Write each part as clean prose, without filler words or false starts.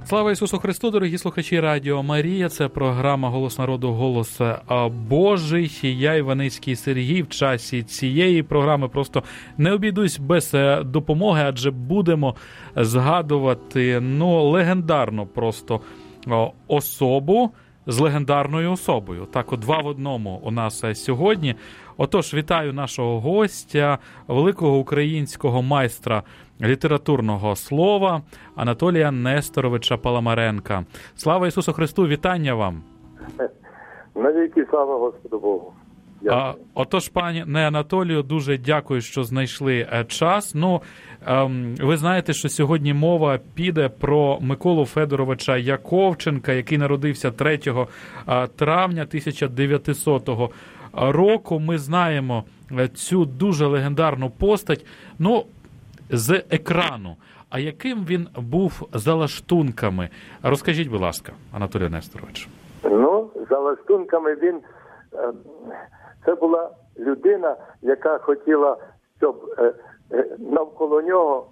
Слава Ісусу Христу, дорогі слухачі Радіо Марія. Це програма «Голос народу. Голос Божий». Я, Іваницький Сергій, в часі цієї програми просто не обійдусь без допомоги, адже будемо згадувати, легендарну просто особу з легендарною особою. Так, от два в одному у нас сьогодні. Отож, вітаю нашого гостя, великого українського майстра літературного слова Анатолія Несторовича Паламаренка. Слава Ісусу Христу, вітання вам! Навіки слава Господу Богу! Отож, пане Анатолію, дуже дякую, що знайшли час. Ви знаєте, що сьогодні мова піде про Миколу Федоровича Яковченка, який народився 3 травня 1900 року. Ми знаємо цю дуже легендарну постать, з екрану. А яким він був за лаштунками? Розкажіть, будь ласка, Анатолій Несторович. За лаштунками він... Це була людина, яка хотіла, щоб навколо нього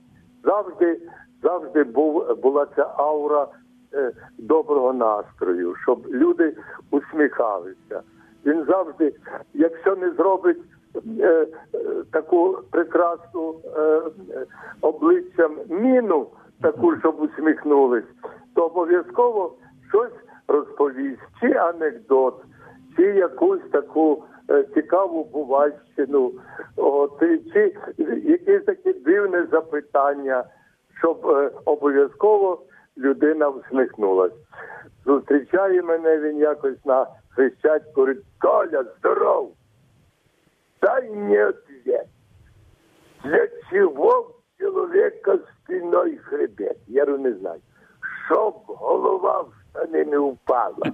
завжди була ця аура доброго настрою, щоб люди усміхалися. Він завжди, якщо не зробить таку прекрасну обличчям міну, таку, щоб усміхнулись, то обов'язково щось розповість, чи анекдот, чи якусь таку цікаву бувальщину, чи якесь таке дивне запитання, щоб обов'язково людина всміхнулась. Зустрічає мене він якось на Хрещатику, говорить: «Коля, здоров! Дай мне ответ. Для чего у человека спиной хребет?» Я не знаю. Щоб голова в штани не упала.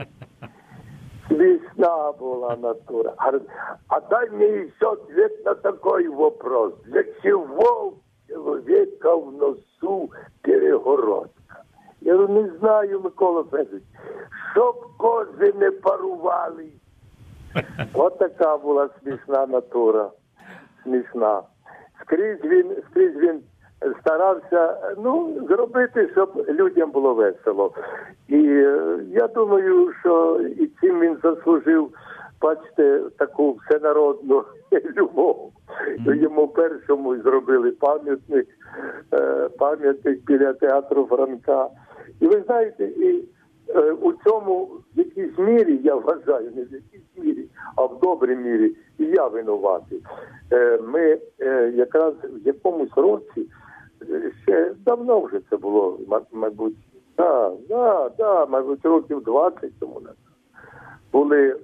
Смешна была натура. А дай мне еще ответ на такой вопрос. Для чего у человека в носу перегородка? Я не знаю, Микола Федорович. Щоб кози не парували. От така була смішна натура. Смішна. Скрізь він старався, зробити, щоб людям було весело. І я думаю, що і цим він заслужив, бачите, таку всенародну любов. Йому першому зробили пам'ятник біля театру Франка. І ви знаєте, і у цьому в якійсь мірі, я вважаю, не в якійсь мірі, а в добрій мірі, і я винуватий. Ми якраз в якомусь році, ще давно вже це було, мабуть, мабуть, років 20 тому назад, були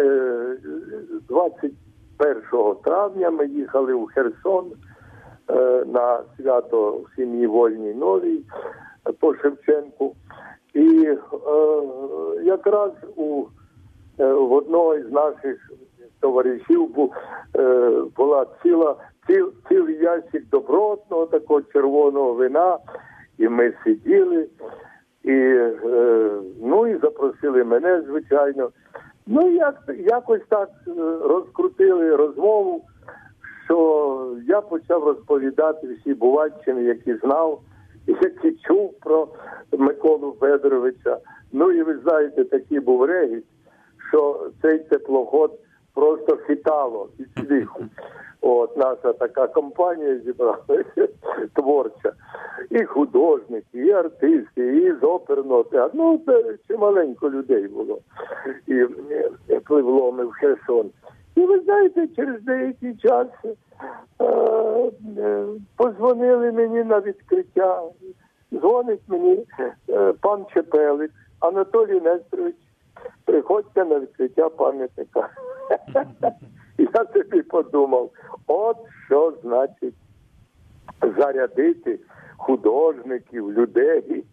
21 травня ми їхали у Херсон на свято в сім'ї Вольній Новій по Шевченку. І якраз в одного із наших товаришів була цілий ящик добротного такого червоного вина, і ми сиділи, і запросили мене, звичайно. Якось так розкрутили розмову, що я почав розповідати всі бувальщини, які знав, які чув про Миколу Федоровича. І ви знаєте, такий був регіт, що цей теплоход просто хитало від сміху. Наша така компанія зібралася творча. І художники, і артисти, і з оперного театру. Це чималенько людей було. І пливло ми в Херсон. І ви знаєте, через деякий час подзвонили мені на відкриття. Дзвонить мені пан Чепелик: Анатолій Несторович, приходьте на відкриття пам'ятника. І я собі подумав, от що значить зарядити художників, людей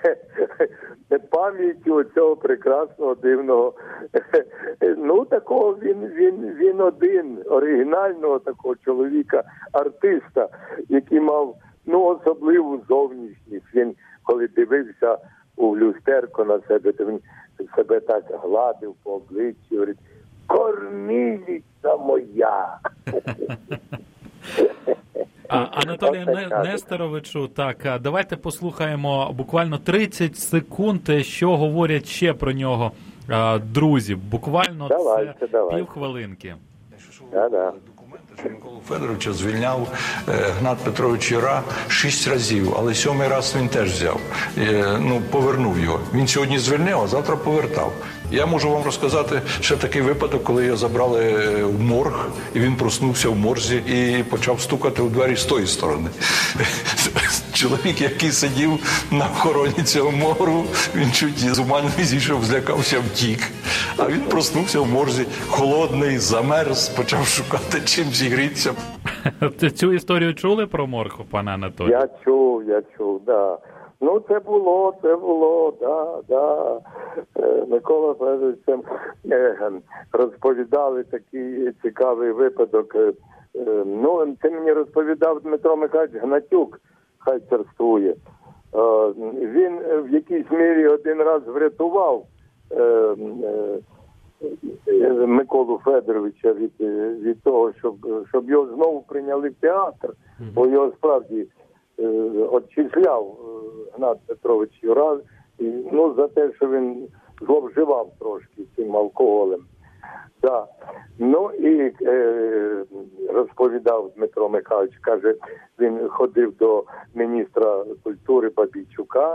пам'яттю цього прекрасного, дивного, такого він один, оригінального такого чоловіка, артиста, який мав, особливу зовнішність. Він, коли дивився у люстерко на себе, то він себе так гладив по обличчю, говорить: «Кормілиця моя!» Анатолію Несторовичу, так, давайте послухаємо буквально 30 секунд, що говорять ще про нього друзі. Буквально давайте. півхвилинки. Да. Що Миколу Федоровича звільняв Гнат Петрович Юра 6 разів, але 7-й раз він теж взяв, повернув його. Він сьогодні звільнив, а завтра повертав. Я можу вам розказати ще такий випадок, коли його забрали в морг, і він проснувся в морзі і почав стукати у двері з тої сторони. Чоловік, який сидів на охороні цього моргу, він чуть з ума не зійшов, злякався, втік. А він проснувся в морзі, холодний, замерз, почав шукати чим зігрітися. Цю історію чули про морг, пане Анатолій? Я чув, да. Ну, це було, да. Микола Федорович розповідали такий цікавий випадок. Це мені розповідав Дмитро Михайлович Гнатюк, хай царствує. Він в якійсь мірі один раз врятував Миколу Федоровича від того, щоб його знову прийняли в театр, бо його справді отчисляв Гнат Петрович Юра, за те, що він зловживав трошки цим алкоголем. Да. І розповідав Дмитро Михайлович, каже, він ходив до міністра культури Бабійчука,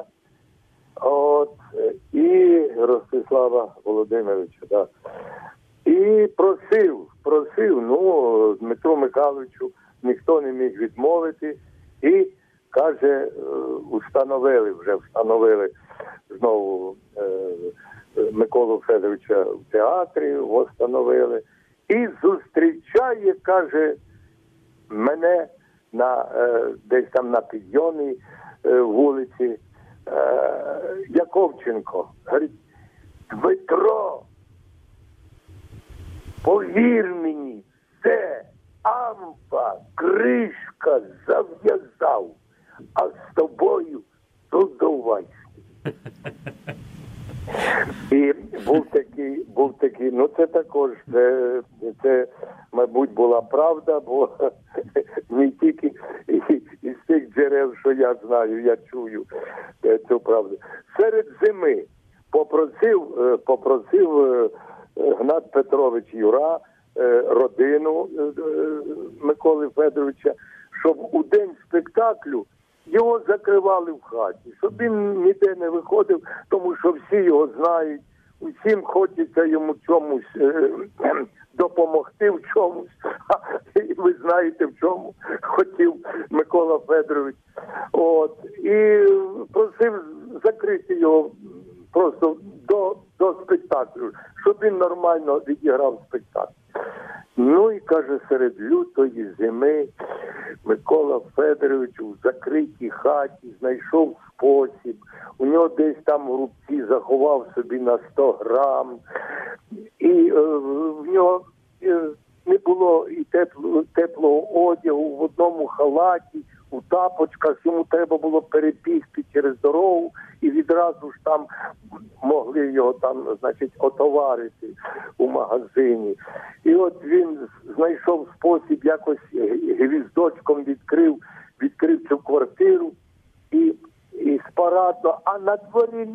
і Ростислава Володимировича, да. І просив, Дмитру Михайловичу ніхто не міг відмовити, і каже, встановили знову Миколу Федоровича в театрі, його встановили. І зустрічає, каже, мене десь там на Підйомній вулиці Яковченко. Говорить, Дмитро, повір мені, це амфа, кришка, зав'язав, а з тобою додувайся. І був такий, це також, це, мабуть, була правда, бо не тільки із тих джерел, що я знаю, я чую цю правду. Серед зими попросив Гнат Петрович Юра родину Миколи Федоровича, щоб у день спектаклю його закривали в хаті, щоб він ніде не виходив, тому що всі його знають, усім хочеться йому чомусь допомогти в чомусь. І ви знаєте, в чому хотів Микола Федорович. І просив закрити його просто до спектаклю, щоб він нормально відіграв спектакль. І, каже, серед лютої зими Микола Федорович у закритій хаті знайшов спосіб. У нього десь там в рубці заховав собі на 100 грам. І в нього не було і теплого одягу, в одному халаті, у тапочках. Йому треба було перебігти через дорогу і відразу ж там могли його отоварити у магазині. І от він знайшов спосіб, якось гвіздочком відкрив цю квартиру і спарадно, а на дворі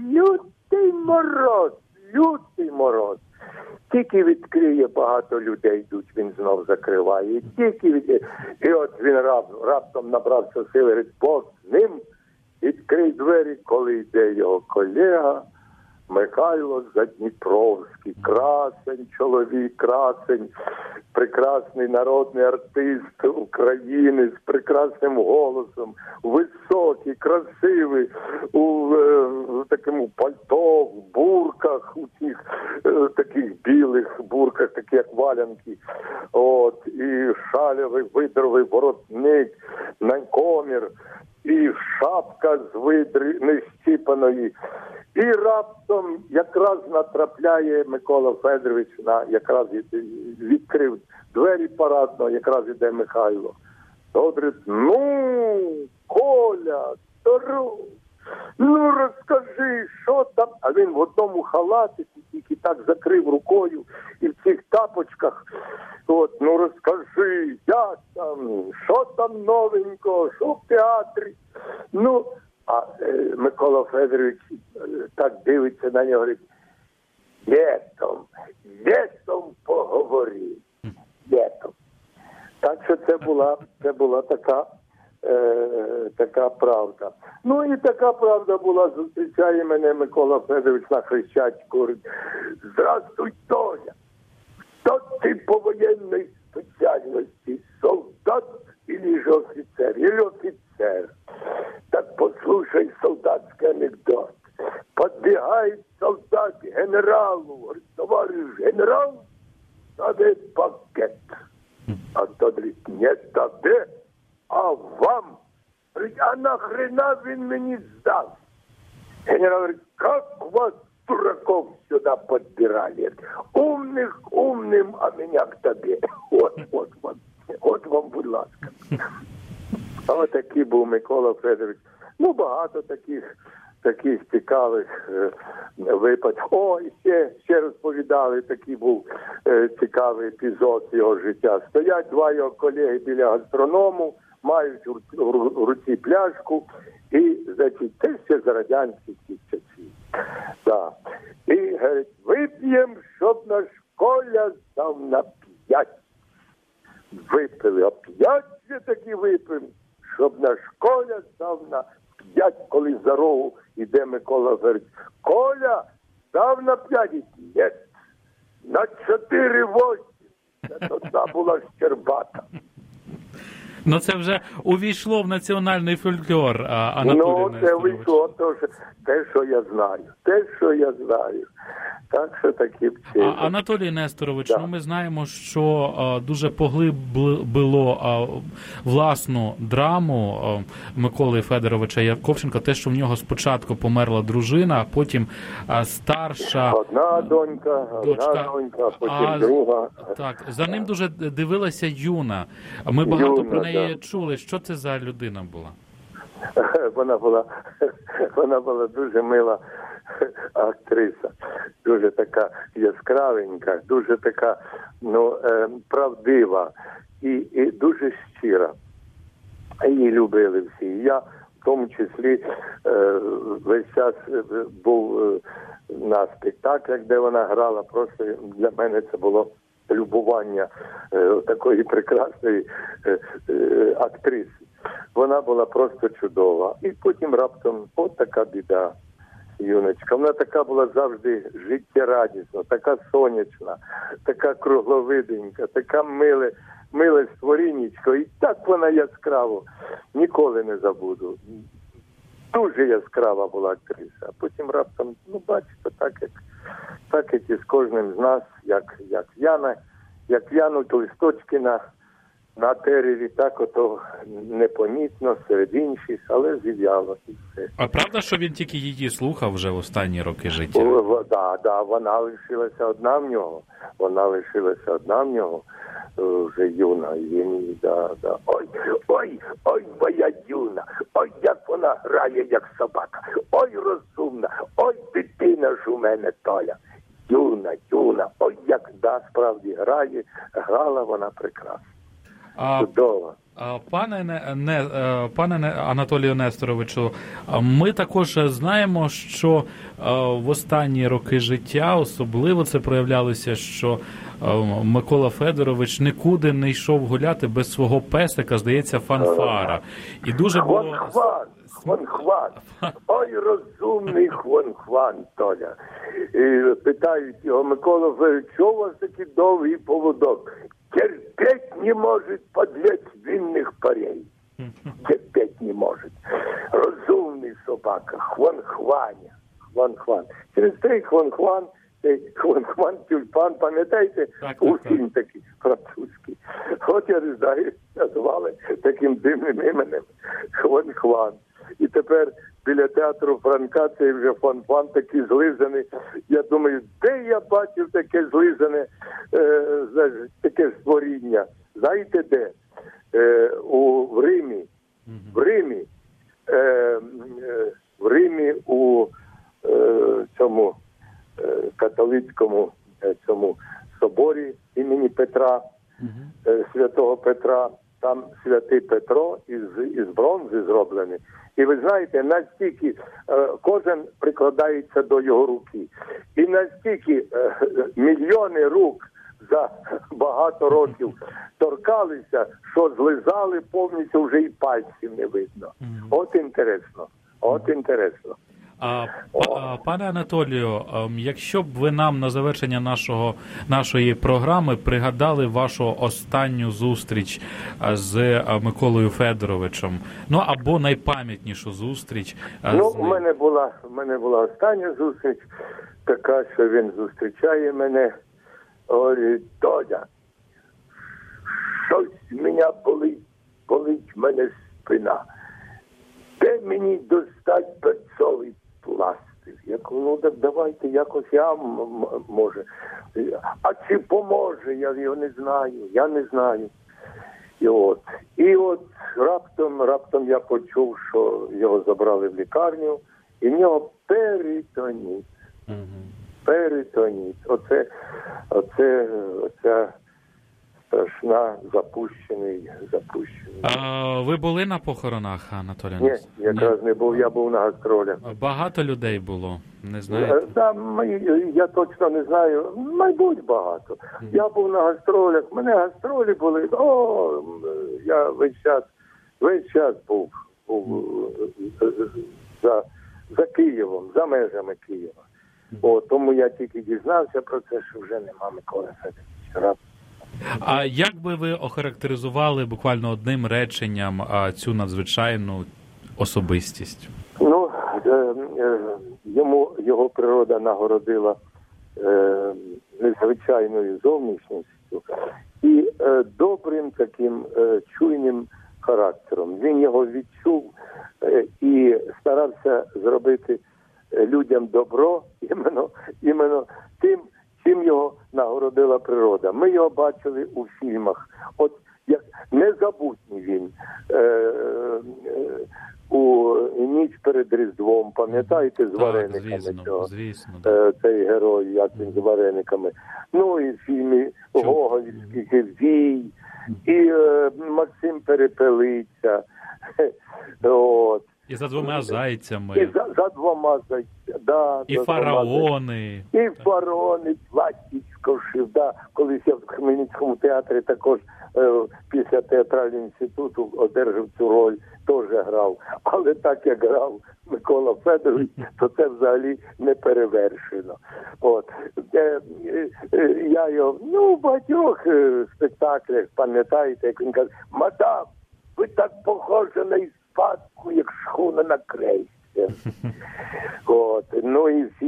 лютий мороз. Тільки відкриє, багато людей йдуть, він знов закриває. І от він раптом набрався сили, говорить, Бог з ним, відкрий двері, коли йде його колега Михайло Задніпровський. Красень, чоловік, красень, прекрасний народний артист України з прекрасним голосом, високий, красивий, у такому пальто, в бурках, у цих таких білих бурках, такі як валянки, і шалявий, видровий воротник, комір, і шапка з видри нещіпаної. І раптом якраз натрапляє Микола Федорович, якраз відкрив двері парадно, якраз іде Михайло. Говорить, Коля, здоров, розкажи, що там? А він в одному халатику, тільки так закрив рукою, і в цих тапочках, розкажи, як що там новенького, що в театрі. Ну, а Микола Федорович так дивиться на нього, говорить, летом поговорив. Летом. Так що це була така правда. Ну і така правда була, зустрічає мене Микола Федорович на Хрещатику, говорить, здравствуй, Толя, хто ти по воєнній спеціальності, солдат или же офицер? Или офицер. Так послушай солдатский анекдот. Подбегает солдат к генералу, говорит, товарищ генерал, даде пакет. А тот говорит, не даде, а вам. Говорит, а нахрена він мені здав? Генерал говорит, как вас, дураков, сюда подбирали? Умным, а меня к тебе. От вам, будь ласка. А от такий був Микола Федорович. Ну, багато таких цікавих випадків. О, і ще розповідали, такий був цікавий епізод його життя. Стоять два його колеги біля гастроному, мають в руці пляшку, і, значить, це ще з радянських часів. Да. І, говорить, вип'ємо, щоб наш Коля став на 5. Випили, а 5 ще таки вип'ємо, щоб наш Коля став на 5, коли за рогу іде Микола, говорить, Коля став на 5, ні, на 4-8. Це одна була Щербата. Ну це вже увійшло в національний фольклор, Анатолій Несторович. Ну, це увійшло, те, що я знаю. Так що такі вчили. Анатолій Несторович, да. Ми знаємо, що дуже поглибило власну драму Миколи Федоровича Яковченка, те, що в нього спочатку померла дружина, а потім старша... Одна донька, а потім друга. Так, за ним дуже дивилася Юна. Ми багато про неї чули. Що це за людина була? Вона була дуже мила актриса, дуже така яскравенька, дуже така, правдива і дуже щира. Її любили всі. Я в тому числі весь час був на спектаклях, де вона грала. Просто для мене це було любування такої прекрасної актриси. Вона була просто чудова. І потім раптом от така біда, Юночка. Вона така була завжди життєрадісна, така сонячна, така кругловиденька, така миле створіннячко. І так вона яскраво, ніколи не забуду. Дуже яскрава була актриса. А потім раптом, бачите, так як і з кожним з нас, як в'януть листочки на дереві, так ото непомітно серед інших, але зів'яло і все. А правда, що він тільки її слухав вже в останні роки життя? Да, вона лишилася одна в нього. Вже Юна, і він, да. Ой, моя Юна, ой, як вона грає, як собака, ой, розумна, ой, дитина ж у мене, Толя. Юна, ой, як справді грала вона прекрасно. Чудово. Пане Анатолію Несторовичу, ми також знаємо, що в останні роки життя особливо це проявлялося, що Микола Федорович нікуди не йшов гуляти без свого песика, здається, Фанфара. І дуже було... Хван. Ой, розумний Хван, Толя. І питають його, Микола Федорович, що у вас такий довгий поводок? Терпеть не может подлец винных парей. Терпеть не может. Розумний собака, Хван. Через той Хван тюльпан, пам'ятаєте? У фільм такий французький. От я не знаю, назвали таким дивним іменем Хван. І тепер біля театру Франка цей вже Фан такий злизаний. Я думаю, де я бачив таке злизане, таке створіння? Знаєте де? В Римі у цьому католицькому цьому соборі імені Петра, Святого Петра. там святий Петро із бронзи зроблений. І ви знаєте, настільки кожен прикладається до його руки. І настільки мільйони рук за багато років торкалися, що злизали повністю, вже і пальців не видно. От інтересно. От інтересно. Пане Анатолію, якщо б ви нам на завершення нашої програми пригадали вашу останню зустріч з Миколою Федоровичем, ну або найпам'ятнішу зустріч. У мене була остання зустріч, така, що він зустрічає мене, говорить: Толя, щось мене болить мене спина. Де мені достать перцовий пластир? Я кажу, ну так давайте якось я, може. А чи поможе? Я його не знаю, я не знаю. І от раптом я почув, що його забрали в лікарню, і в нього перитоніт. Перитоніт. Оця страшна, запущений. Ви були на похоронах, Анатолій? Ні, якраз не був, я був на гастролях. Багато людей було, не знаєте? Я точно не знаю, мабуть, багато. Я був на гастролях, в мене гастролі були, я весь час був за Києвом, за межами Києва. Тому я тільки дізнався про це, що вже нема Миколи Федоровича. А як би ви охарактеризували буквально одним реченням цю надзвичайну особистість? Його природа нагородила незвичайною зовнішністю і добрим таким чуйним характером. Він його відчув і старався зробити людям добро іменно тим, чим його нагородила природа. Ми його бачили у фільмах. От як незабутній він у ніч перед Різдвом, пам'ятаєте, з варениками? Звісно. Цей герой, як він з варениками. Ну і в фільмі Гоголівський «Вій», і Максим Перепелиця. І за двома зайцями. І за двома зайцями, да. І фараони. І фараони, пластичко шив, да. Колись я в Хмельницькому театрі також після театрального інституту одержав цю роль, теж грав. Але так як грав Микола Федорович, то це взагалі не перевершено. Я його, в багатьох спектаклях, пам'ятаєте, як він каже: «Мадам, ви так похожі на іспанку, як шхуна на крейсер». Ну і в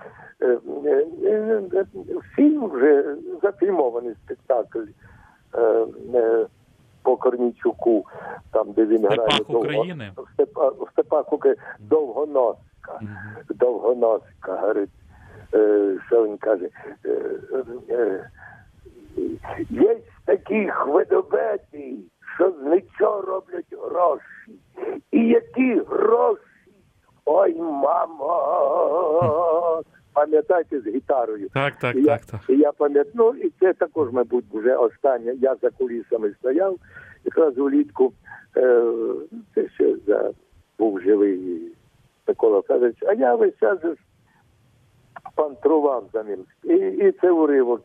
фільм вже зафільмований спектакль по Корнійчуку, там, де він грає в Степах України, Довгоноска, говорить, що він каже: є такі хведобети, що з нічого роблять гроші. І які гроші? Ой, мамо! Пам'ятаєте, з гітарою? Так. І я пам'ятаю, і це також, мабуть, вже останнє. Я за кулісами стояв, якраз улітку, це ще був живий Микола Федорович, а я весь час пантрував за ним. І це уривок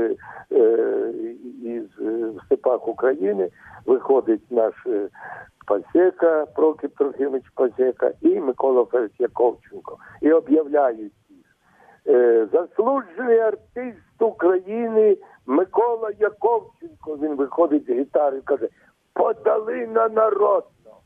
із Степах України. Виходить наш Пасєка, Прокіп Трохимович Пасєка і Микола Федорович Яковченко. І об'являють їх. Заслужений артист України Микола Яковченко. Він виходить з гітари і каже: подали на народного.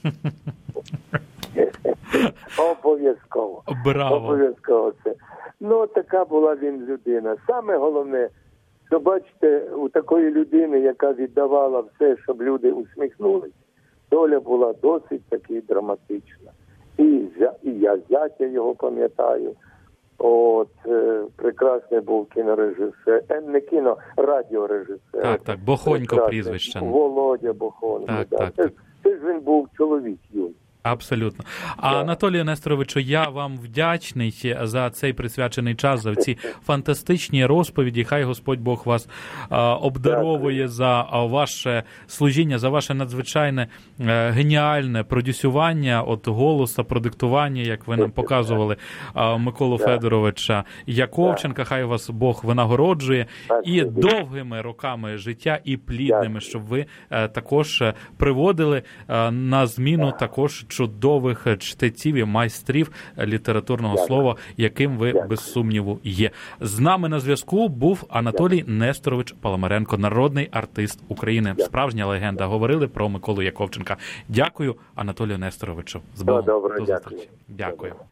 Обов'язково. Браво. Обов'язково це. Така була він людина. Саме головне, що, бачите, у такої людини, яка віддавала все, щоб люди усміхнулись, доля була досить таки драматична. І я зятя його пам'ятаю. Прекрасний був кінорежисер, радіорежисер. Так, Бохонько прізвище. Володя Бохонько. Так. Це ж він був чоловік юний. Абсолютно. Анатолію Несторовичу, я вам вдячний за цей присвячений час, за ці фантастичні розповіді. Хай Господь Бог вас обдаровує за ваше служіння, за ваше надзвичайне геніальне продюсювання от голоса, продиктування, як ви нам показували, Миколу Федоровича Яковченка. Хай вас Бог винагороджує і довгими роками життя, і плідними, щоб ви також приводили на зміну також чудових чтеців і майстрів літературного слова, яким ви, без сумніву, є. З нами на зв'язку був Анатолій Несторович Паламаренко, народний артист України, справжня легенда. Говорили про Миколу Яковченка. Дякую Анатолію Несторовичу. З Богом. Добре, До зустрічі. Дякую.